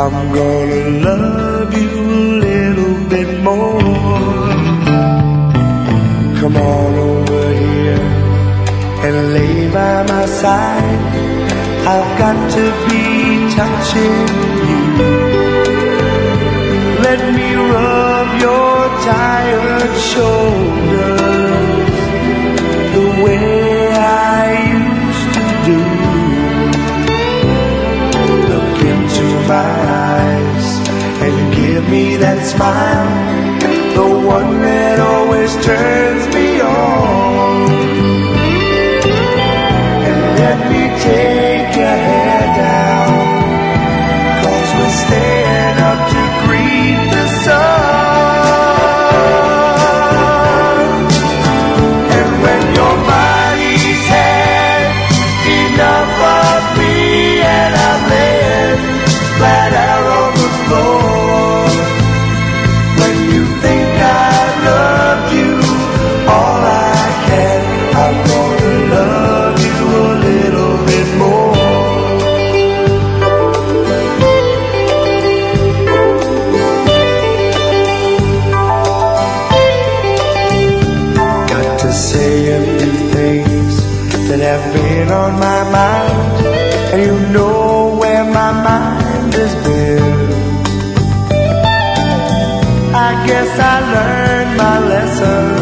I'm gonna love you a little bit more. Come on over here and lay by my side. I've got to be touching you. Let me rub your tired shoulders the way I used to do. Look into my eyes and give me that smile, the one that always turns me on. And let me take your hair down, 'cause we're staying up to greet the sun. And when your body's had enough of me and I'm laying flat out on the floor, when you think I've loved you all I can, I'm gonna love you a little bit more. Got to say a few things that have been on my mind, and you know where my mind has been. I guess I learned my lesson